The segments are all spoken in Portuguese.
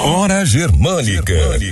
Hora Germânica.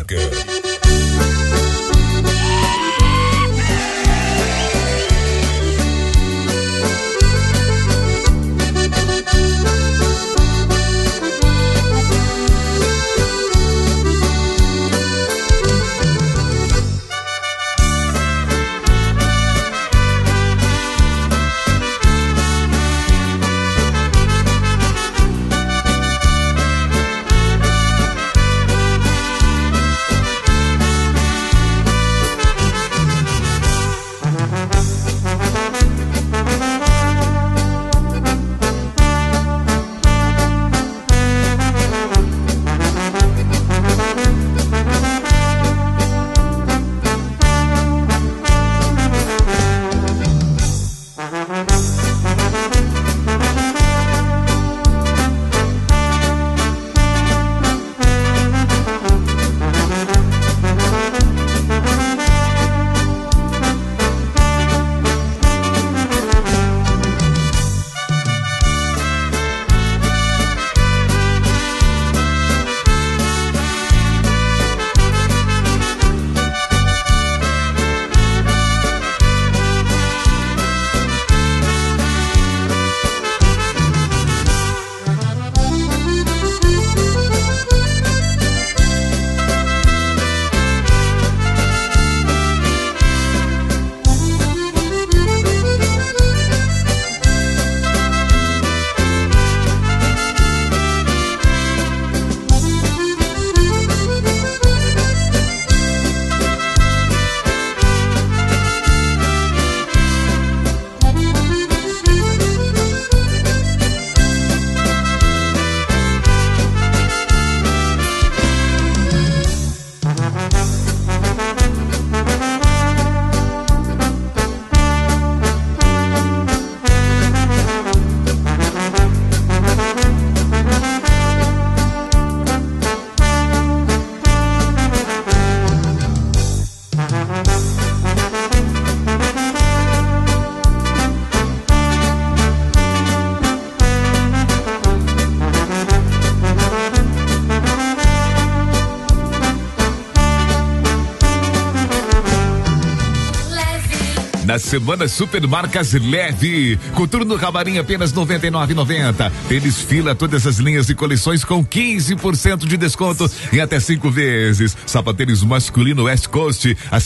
Na semana Supermarcas Leve, coturno camarim apenas R$ 99,90. Tênis Fila, todas as linhas e coleções com 15% de desconto em até 5 vezes. Sapatênis masculino West Coast a R$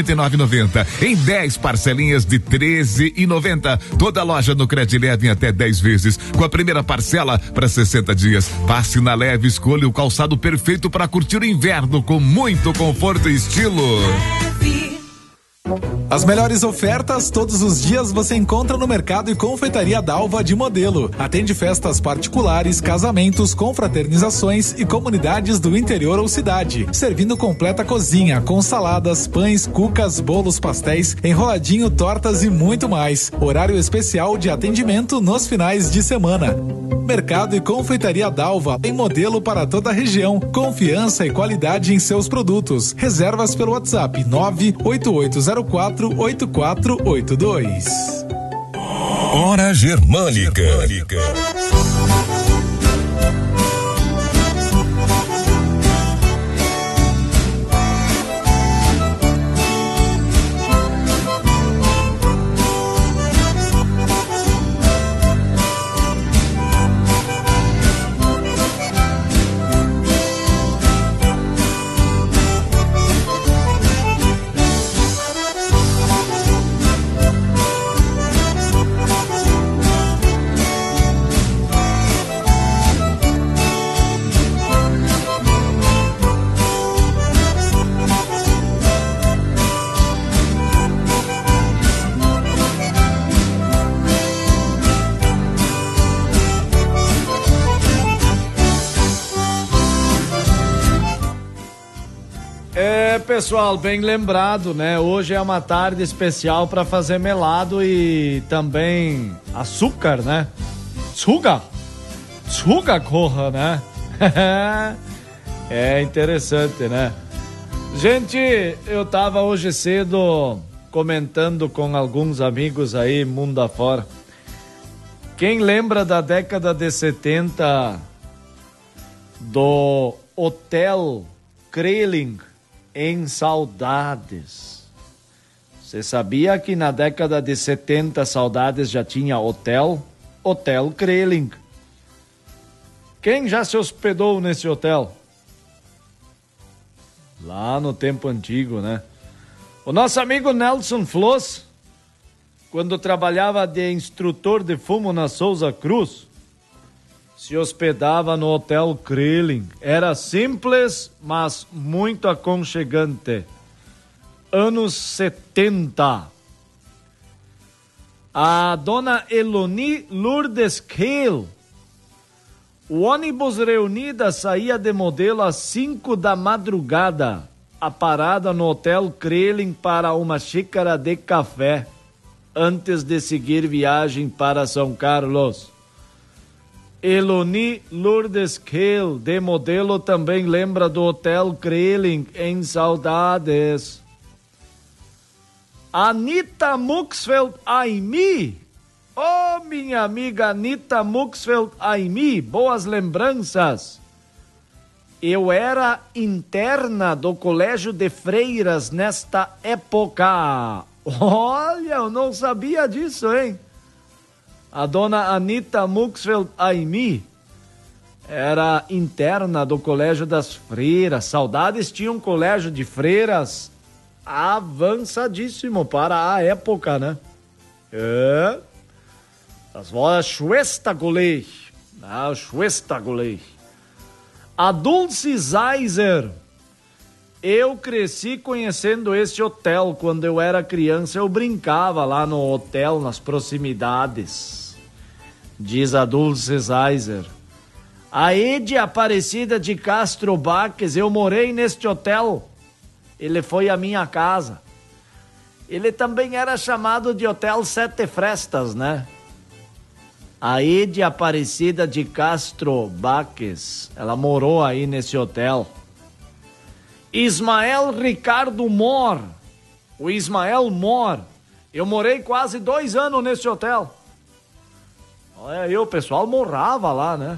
139,90 em 10 parcelinhas de R$ 13,90. Toda loja no Cred Leve em até 10 vezes, com a primeira parcela para 60 dias. Passe na Leve, escolha o calçado perfeito para curtir o inverno com muito conforto e estilo. As melhores ofertas todos os dias você encontra no Mercado e Confeitaria Dalva de Modelo. Atende festas particulares, casamentos, confraternizações e comunidades do interior ou cidade. Servindo completa cozinha com saladas, pães, cucas, bolos, pastéis, enroladinho, tortas e muito mais. Horário especial de atendimento nos finais de semana. Mercado e Confeitaria Dalva, em Modelo para toda a região. Confiança e qualidade em seus produtos. Reservas pelo WhatsApp 98804-8482. Hora Germânica. Pessoal, bem lembrado, né? Hoje é uma tarde especial para fazer melado e também açúcar, né? Tsuga corra, né? É interessante, né? Gente, eu tava hoje cedo comentando com alguns amigos aí, mundo afora. Quem lembra da década de 70 do Hotel Kreling em Saudades. Você sabia que na década de 70 Saudades já tinha Hotel Kreling? Quem já se hospedou nesse hotel? Lá no tempo antigo, né? O nosso amigo Nelson Floss, quando trabalhava de instrutor de fumo na Souza Cruz, se hospedava no Hotel Kreling. Era simples, mas muito aconchegante. Anos 70. A dona Eloni Lourdes Kehl. O ônibus Reunida saía de Modelo às 5 da madrugada. A parada no Hotel Kreling para uma xícara de café, antes de seguir viagem para São Carlos. Eloni Lourdes Kehl, de Modelo, também lembra do Hotel Kreling em Saudades. Anita Muxfeld Aimi. Oh, minha amiga Anita Muxfeld Aimi, boas lembranças. Eu era interna do Colégio de Freiras nesta época. Olha, eu não sabia disso, hein? A dona Anita Muxfeld Aimi era interna do Colégio das Freiras. Saudades tinha um colégio de freiras avançadíssimo para a época, né? É. Das war Schwesterkolleg. Ah, Schwesterkolleg. A Dulce Zeiser. Eu cresci conhecendo esse hotel. Quando eu era criança, eu brincava lá no hotel, nas proximidades. Diz a Dulce Zeiser. A Ede Aparecida de Castro Baques, eu morei neste hotel. Ele foi a minha casa. Ele também era chamado de Hotel Sete Frestas, né? A Ede Aparecida de Castro Baques, ela morou aí nesse hotel. Ismael Ricardo Mor, o Ismael Mor, eu morei quase 2 anos nesse hotel. Olha aí, o pessoal morava lá, né?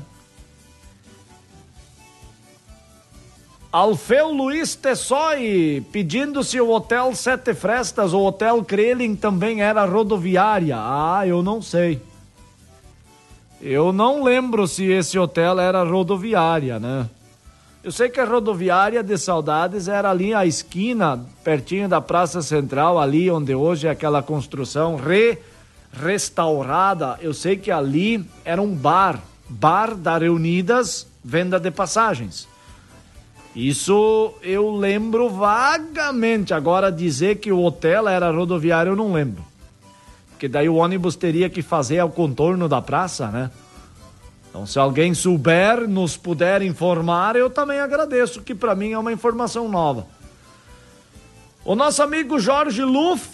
Alfeu Luiz Tessói, pedindo se o Hotel Sete Frestas ou Hotel Kreling também era rodoviária. Ah, eu não sei. Eu não lembro se esse hotel era rodoviária, né? Eu sei que a rodoviária de Saudades era ali à esquina, pertinho da Praça Central, ali onde hoje é aquela construção restaurada. Eu sei que ali era um bar da Reunidas, venda de passagens. Isso eu lembro vagamente. Agora, dizer que o hotel era rodoviário eu não lembro. Porque daí o ônibus teria que fazer o contorno da praça, né? Então, se alguém souber, nos puder informar, eu também agradeço, que para mim é uma informação nova. O nosso amigo Jorge Luft,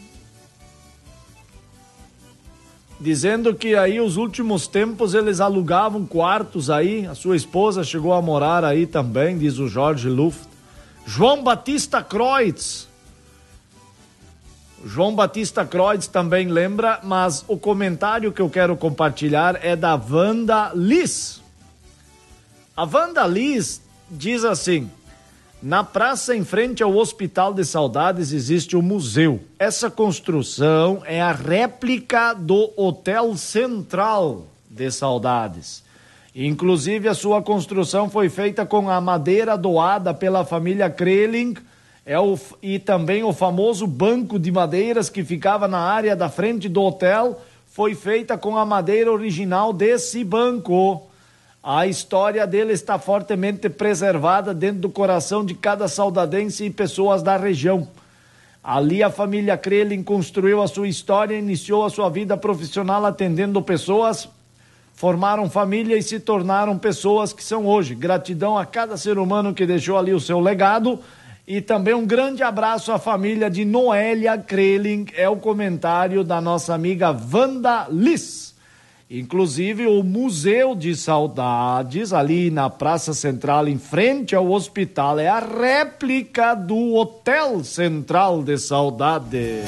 dizendo que aí os últimos tempos eles alugavam quartos aí, a sua esposa chegou a morar aí também, diz o Jorge Luft. João Batista Kreutz. João Batista Kreutz também lembra, mas o comentário que eu quero compartilhar é da Wanda Liz. A Wanda Liz diz assim: na praça em frente ao Hospital de Saudades existe um museu. Essa construção é a réplica do Hotel Central de Saudades. Inclusive a sua construção foi feita com a madeira doada pela família Kreling, e também o famoso banco de madeiras que ficava na área da frente do hotel foi feita com a madeira original desse banco. A história dele está fortemente preservada dentro do coração de cada saudadense e pessoas da região. Ali a família Kreling construiu a sua história, iniciou a sua vida profissional atendendo pessoas, formaram família e se tornaram pessoas que são hoje. Gratidão a cada ser humano que deixou ali o seu legado. E também um grande abraço à família de Noélia Kreling, é o comentário da nossa amiga Wanda Liz. Inclusive o Museu de Saudades, ali na Praça Central, em frente ao hospital, é a réplica do Hotel Central de Saudades.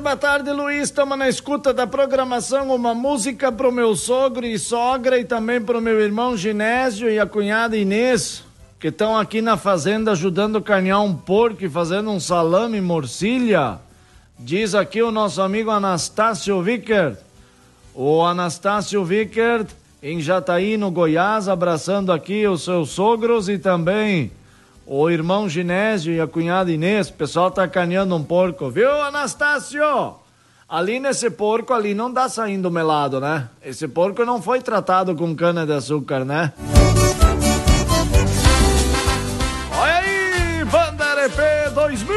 boa tarde, Luiz. Estamos na escuta da programação. Uma música pro meu sogro e sogra e também pro meu irmão Ginésio e a cunhada Inês, que estão aqui na fazenda ajudando a carnear um porco e fazendo um salame morcilha. Diz aqui o nosso amigo Anastácio Vickert. O Anastácio Vickert em Jataí, no Goiás, abraçando aqui os seus sogros e também o irmão Ginésio e a cunhada Inês. O pessoal tá carneando um porco, viu, Anastácio? Ali nesse porco ali não dá saindo melado, né? Esse porco não foi tratado com cana de açúcar, né? Olha aí, Banda RP 2000!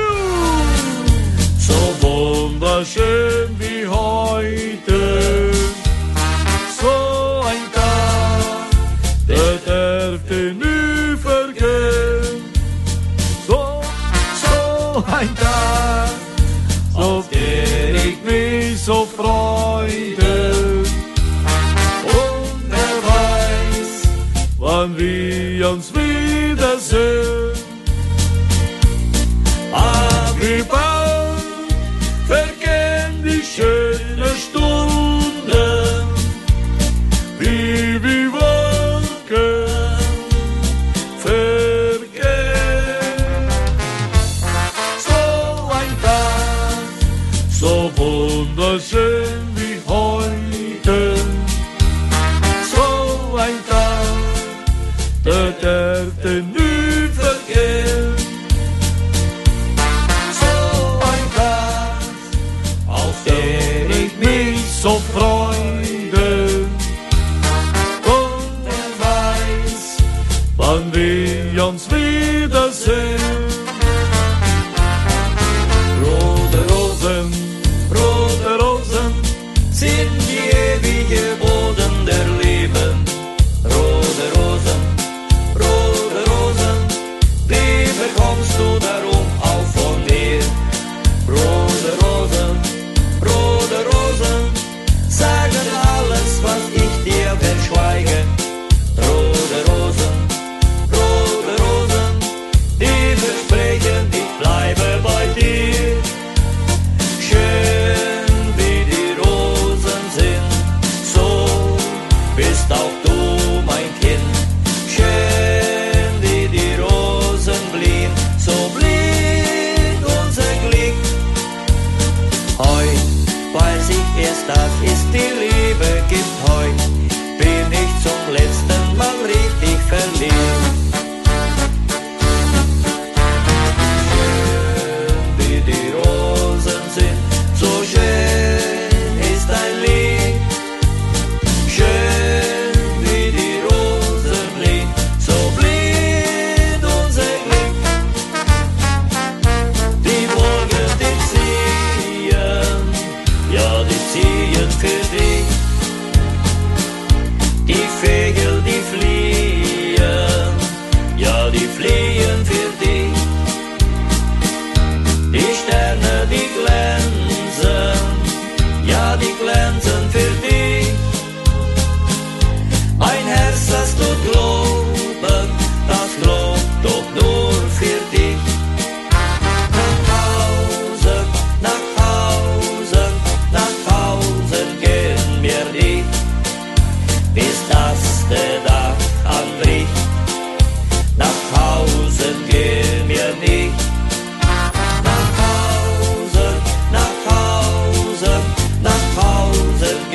So wunderschön wie heute, so ein Tag, der dürfte nie vergehen. So ein Tag, auf den ich mich so freute. Und wer weiß, wann wir uns wiedersehen. Wie bald vergehen die schönen Stunden, wie Wolken vergehen. So ein Tag, so wunderschön wie heute. So ein Tag, der dürfte nie vergehen. So Freunde, und wer weiß, wann wir uns wiedersehen. Rote Rosen sind die ewige Boden der Leben. Rote Rosen, die bekommst du darum auch von mir. Rote Rosen, sagen alles, was ich dir verschweige. Rote Rosen, die versprechen, ich bleibe bei dir. Schön wie die Rosen sind, so bist auch du mein Kind. Schön wie die Rosen blühen, so blüht unser Glück. Heut weiß ich erst, dass es die Liebe gibt. Heut bin ich zum letzten Mal richtig verliebt. Schön wie die Rosen sind, so schön ist dein Lied. Schön wie die Rosen blühen, so blüht unser Glück. Die Wolken, die ziehen, ja, die ziehen für dich. Die Vögel, die fliehen, ja, die fliehen für dich. Die Sterne, die glänzen, ja, die glänzen für dich. Mein Herz, das tut glauben, das glaubt doch nur für dich. Nach Hause gehen wir nicht, bis das der Tag anbricht. Nach Hause gehen wir nicht. Nach Hause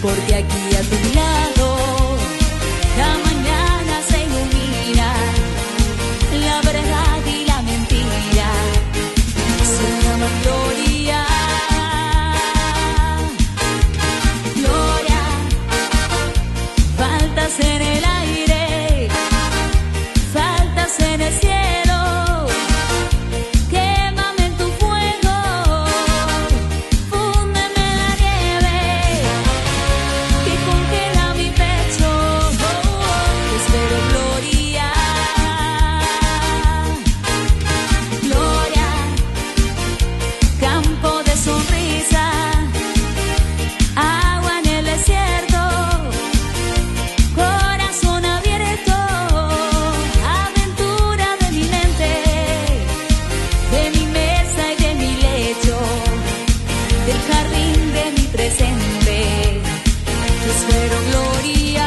porque aquí a tu lado la mañana se ilumina, la verdad y la mentira se llaman gloria. Gloria, faltas en el aire, faltas en el cielo, quémame en tu fuego, fúndeme la nieve que congela mi pecho, te espero gloria, gloria, campo de sonrisa, agua en el desierto, corazón abierto, aventura de mi mente, de mi mesa y de mi lecho, del jardín de mi presente, te espero gloria.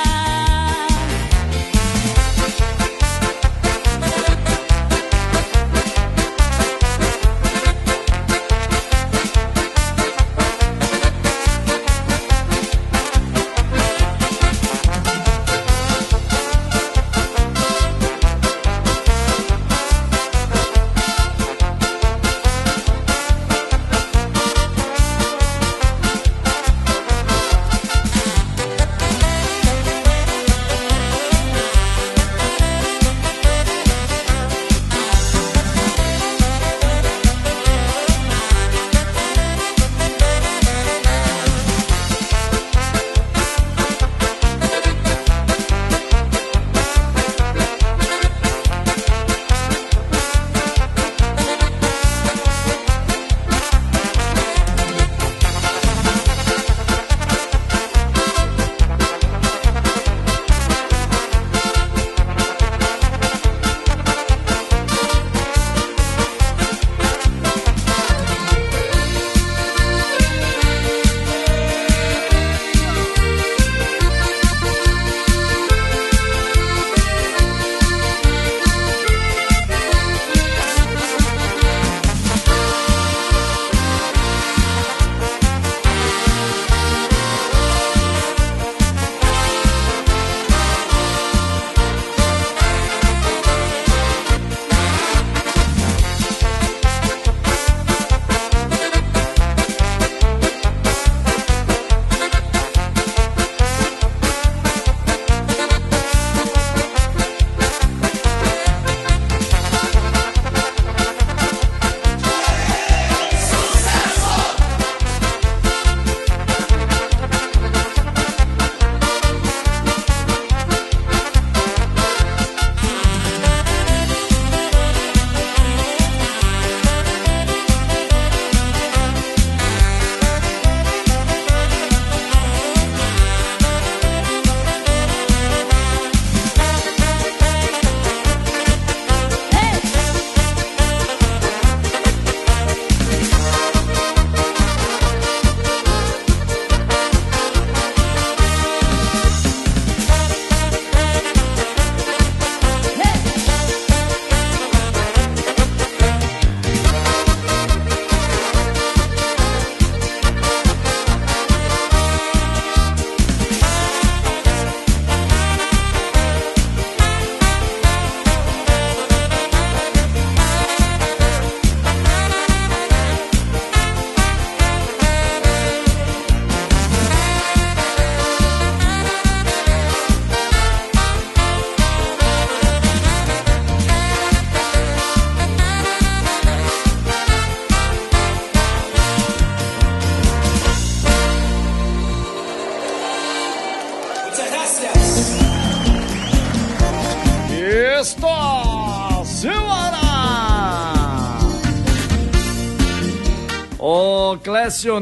O Clécio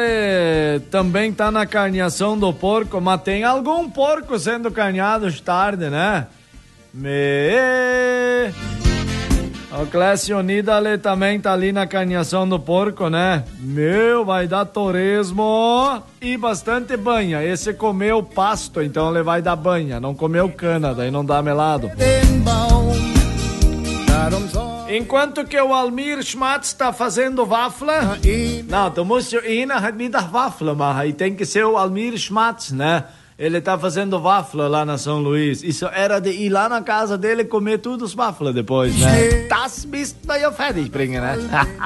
Nidale também tá na carneação do porco, mas tem algum porco sendo carneado de tarde, né? O Clécio Nidale também tá ali na carneação do porco, né? Meu, vai dar torresmo e bastante banha. Esse comeu pasto, então ele vai dar banha. Não comeu cana, daí não dá melado. Enquanto que o Almir Schmatz está fazendo wafla. Não, du musst ja einer hat wieder wafla machen. E tem que ser o Almir Schmatz, né? Ele tá fazendo wafla lá na São Luís. Isso era de ir lá na casa dele comer tudo os wafla depois, né? Das bist du ja fertig bringen, né?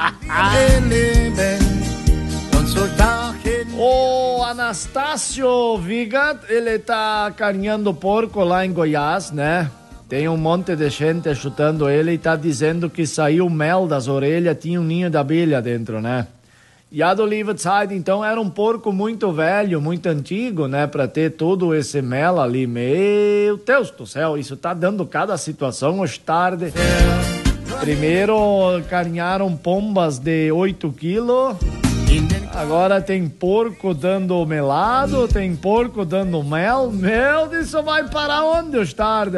O Anastácio Vigat, ele tá carinhando porco lá em Goiás, né? Tem um monte de gente chutando ele e tá dizendo que saiu mel das orelhas, tinha um ninho de abelha dentro, né? E a do Lievetside, então, era um porco muito velho, muito antigo, né? Pra ter todo esse mel ali. Meu Deus do céu, isso tá dando cada situação hoje tarde. Primeiro carinharam pombas de 8 quilos. Agora tem porco dando melado, tem porco dando mel. Meu, isso vai para onde hoje tarde,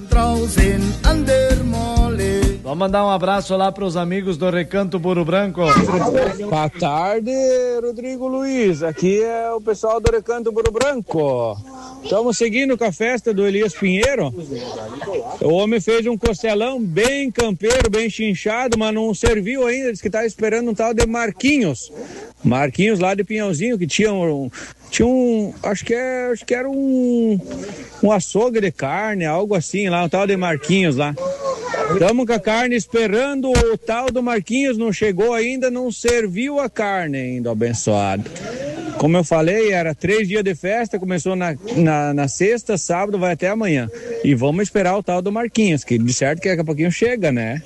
Vamos mandar um abraço lá para os amigos do Recanto Burro Branco. Boa tarde, Rodrigo Luiz. Aqui é o pessoal do Recanto Burro Branco. Estamos seguindo com a festa do Elias Pinheiro. O homem fez um costelão bem campeiro, bem chinchado, mas não serviu ainda. Diz que estava esperando um tal de Marquinhos. Marquinhos lá de Pinhalzinho, que tinha um acho que era um açougue de carne, algo assim lá, um tal de Marquinhos lá. Estamos com a carne esperando, o tal do Marquinhos não chegou ainda, não serviu a carne ainda, abençoado. Como eu falei, era 3 dias de festa, começou na sexta, sábado, vai até amanhã. E vamos esperar o tal do Marquinhos, que de certo que daqui a pouquinho chega, né?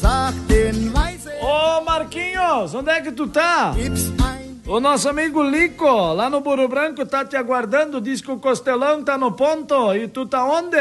Ô Marquinhos, onde é que tu tá? O nosso amigo Lico, lá no Burro Branco, tá te aguardando, diz que o costelão tá no ponto. E tu tá onde?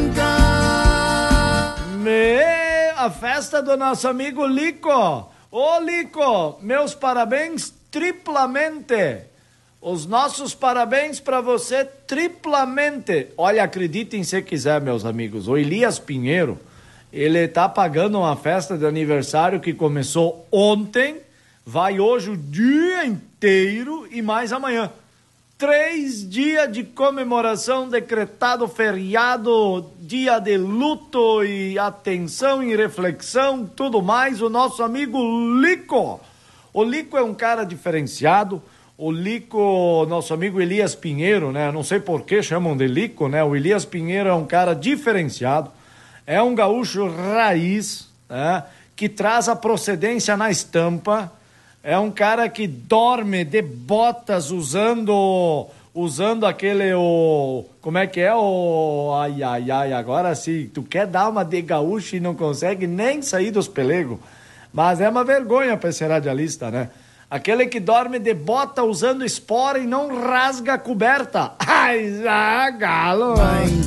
A festa do nosso amigo Lico. Ô Lico, meus parabéns triplamente. Os nossos parabéns pra você triplamente. Olha, acreditem se quiser, meus amigos. O Elias Pinheiro, ele tá pagando uma festa de aniversário que começou ontem, vai hoje o dia inteiro e mais amanhã. 3 dias de comemoração, decretado feriado, dia de luto e atenção e reflexão, tudo mais. O nosso amigo Lico. O Lico é um cara diferenciado. O Lico, nosso amigo Elias Pinheiro, né? Não sei por que chamam de Lico, né? O Elias Pinheiro é um cara diferenciado. É um gaúcho raiz, né? Que traz a procedência na estampa. É um cara que dorme de botas usando aquele, como é que é? Agora sim, tu quer dar uma de gaúcho e não consegue nem sair dos pelegos. Mas é uma vergonha para esse radialista, né? Aquele que dorme de bota usando espora e não rasga a coberta. Ai, galo!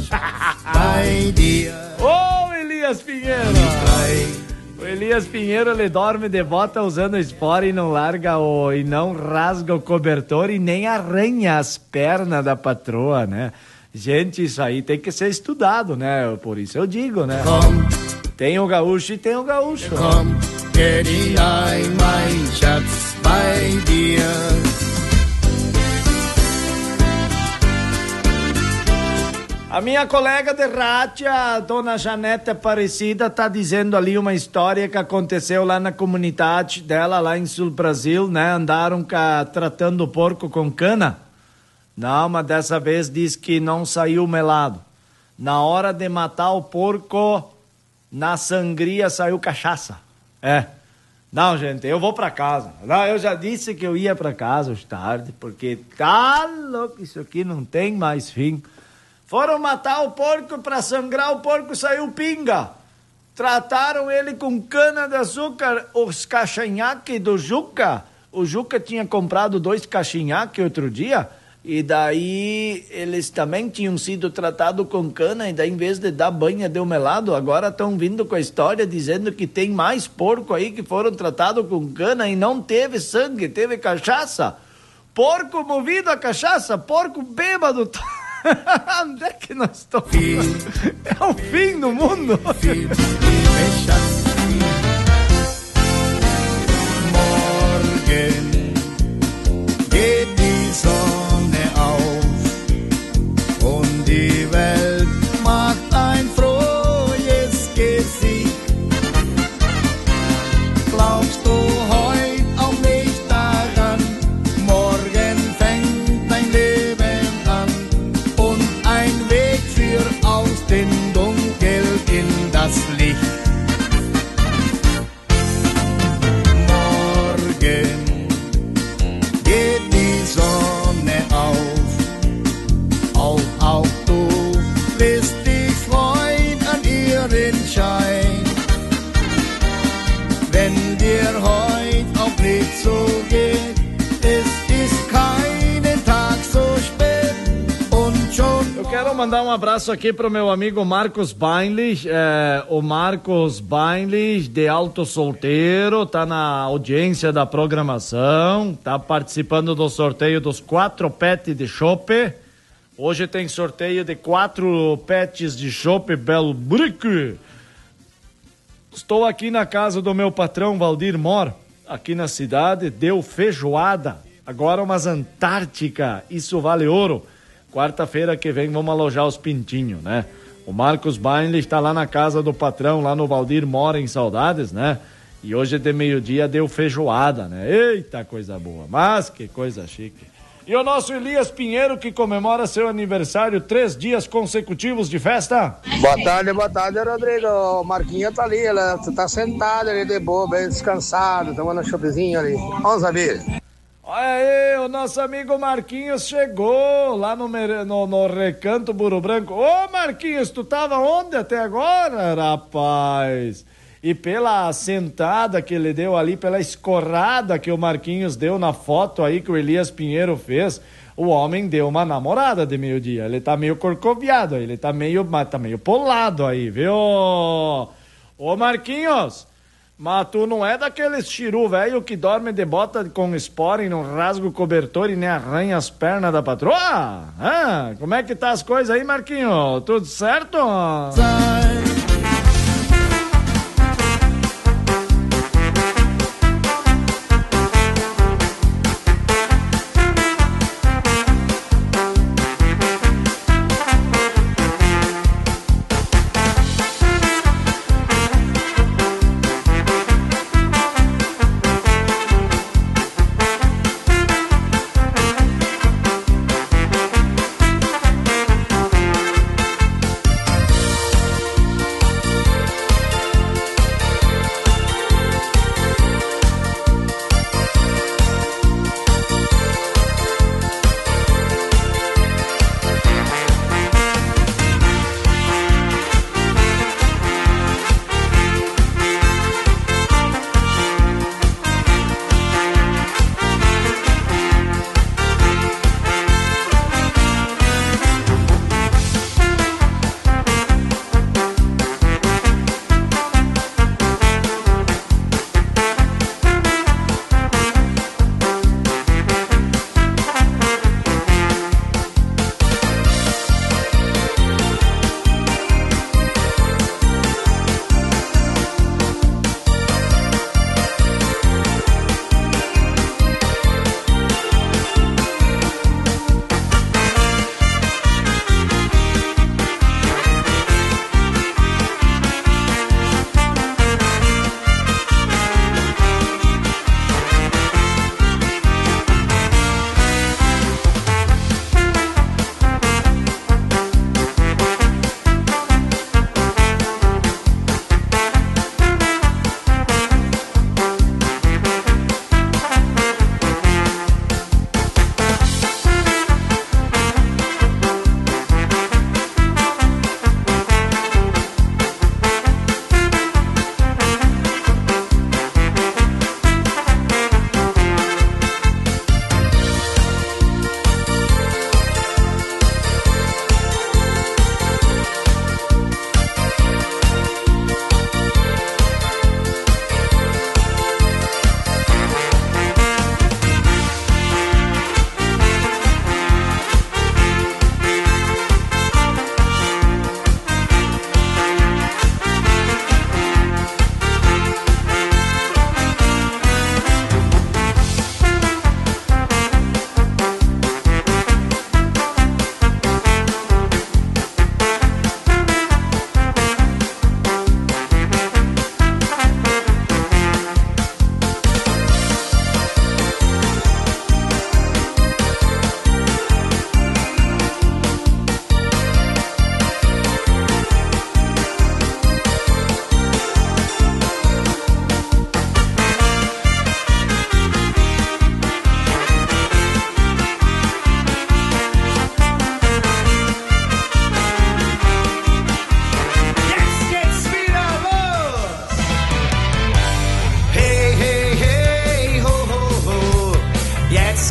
Ô, Elias Pinheiro! O Elias Pinheiro, ele dorme de bota usando espora e não e não rasga o cobertor e nem arranha as pernas da patroa, né? Gente, isso aí tem que ser estudado, né? Por isso eu digo, né? Tem o gaúcho e tem o gaúcho. A minha colega de rádio, a dona Janete Aparecida, tá dizendo ali uma história que aconteceu lá na comunidade dela, lá em Sul Brasil, né? Andaram tratando o porco com cana. Não, mas dessa vez diz que não saiu melado. Na hora de matar o porco, na sangria saiu cachaça. Não, gente, eu vou pra casa. Não, eu já disse que eu ia pra casa hoje tarde, porque tá louco, isso aqui não tem mais fim. Foram matar o porco, pra sangrar o porco saiu pinga. Trataram ele com cana de açúcar, os caixinhaques do Juca. O Juca tinha comprado 2 caixinhaques outro dia, e daí eles também tinham sido tratados com cana, e daí em vez de dar banha de melado, agora estão vindo com a história dizendo que tem mais porco aí que foram tratados com cana e não teve sangue, teve cachaça. Porco movido a cachaça, porco bêbado. Onde é que nós estamos? É o fim do mundo. Morgen geht die Sonne auf und die Welt macht ein frohes Gesicht. Sonne auf. Auch du wirst dich freuen an ihren Schein. Wenn dir heut auch nicht so geht, es ist keinen Tag so spät und schon. Eu quero mandar um abraço aqui pro meu amigo Marcos Beinlich, o Marcos Beinlich de Alto Solteiro, tá na audiência da programação, tá participando do sorteio dos 4 pets de chopp. Hoje tem sorteio de 4 pets de chopp Belo Brick. Estou aqui na casa do meu patrão Valdir Mor, aqui na cidade, deu feijoada, agora umas Antártica, isso vale ouro. Quarta-feira que vem vamos alojar os pintinhos, né? O Marcos Beinlich está lá na casa do patrão, lá no Valdir Mor, em Saudades, né? E hoje de meio-dia deu feijoada, né? Eita, coisa boa, mas que coisa chique. E o nosso Elias Pinheiro, que comemora seu aniversário 3 dias consecutivos de festa. Boa tarde, Rodrigo. O Marquinhos tá ali, ela tá sentado ali de boa, bem descansado, tomando um choppzinho ali. Vamos ver. Olha aí, o nosso amigo Marquinhos chegou lá no Recanto Buro Branco. Ô Marquinhos, tu tava onde até agora, rapaz? E pela sentada que ele deu ali, pela escorrada que o Marquinhos deu na foto aí que o Elias Pinheiro fez, o homem deu uma namorada de meio-dia. Ele tá meio corcoviado aí, ele tá meio polado aí, viu? Ô Marquinhos, mas tu não é daqueles chiru velho que dorme de bota com espora e não rasga o cobertor e nem arranha as pernas da patroa? Ah, como é que tá as coisas aí, Marquinhos? Tudo certo?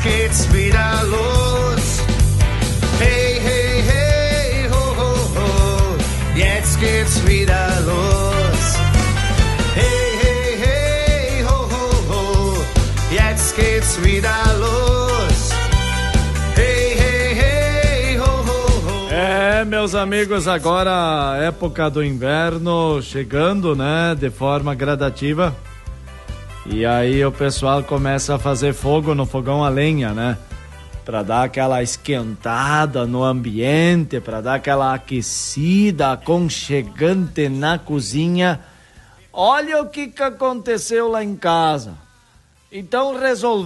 geht's wieder los. Hey, hey, hey, ho, ho, ho, jetzt geht's wieder los. Hey, hey, hey, ho, ho, ho, jetzt geht's wieder los. Hey, hey, hey, ho, ho, ho. Meus amigos, agora a época do inverno chegando, né, de forma gradativa. E aí o pessoal começa a fazer fogo no fogão a lenha, né? Pra dar aquela esquentada no ambiente, pra dar aquela aquecida, aconchegante na cozinha. Olha o que aconteceu lá em casa. Então resolvemos